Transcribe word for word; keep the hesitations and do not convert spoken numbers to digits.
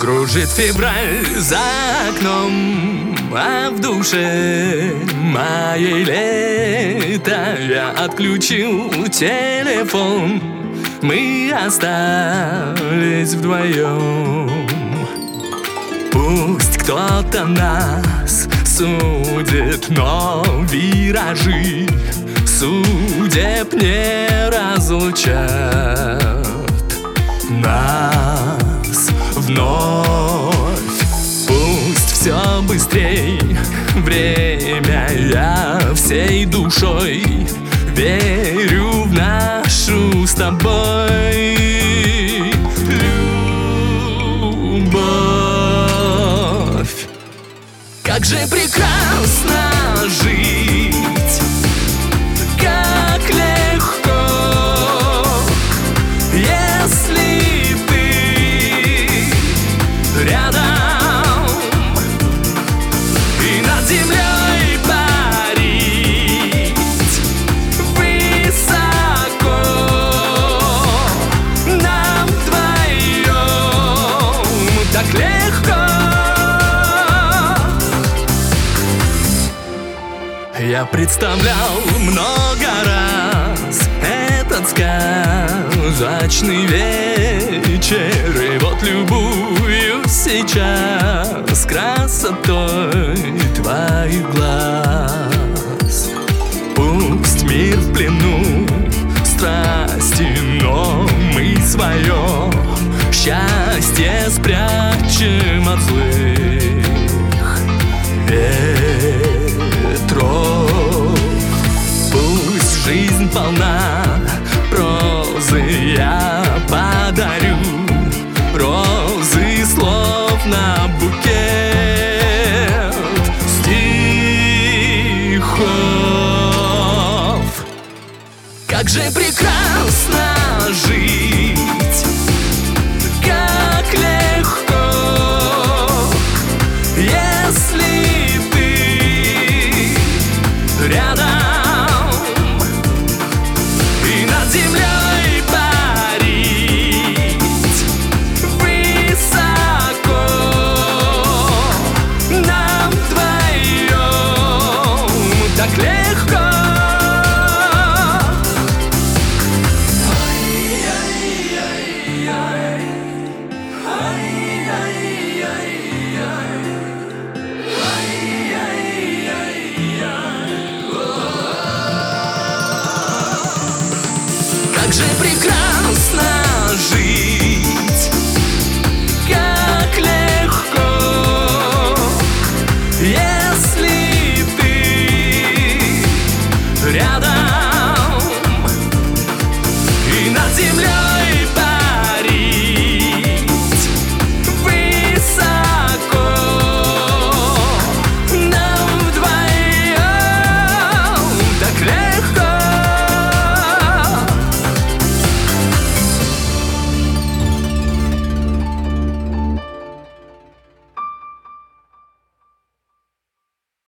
Кружит февраль за окном, а в душе моей лето. Я отключил телефон, мы остались вдвоем. Пусть кто-то нас судит, но виражи судеб не разлучат нас вновь. Пусть все быстрей время, я всей душой верю в нашу с тобой любовь. Как же прекрасно жить, как легко, если ты рядом, и над землей парить высоко нам вдвоем так легко. Я представлял много раз этот сказочный вечер, и вот любуюсь сейчас красотой твоих глаз. Пусть мир в плену страсти, но мы свое счастье спрячем от злых ветров. Пусть жизнь полна прозы, я подарю розы слов на букет стихов. Как же прекрасно жить, как легко, если ты рядом, и над землей парить высоко нам вдвоем так легко. Как же прекрасно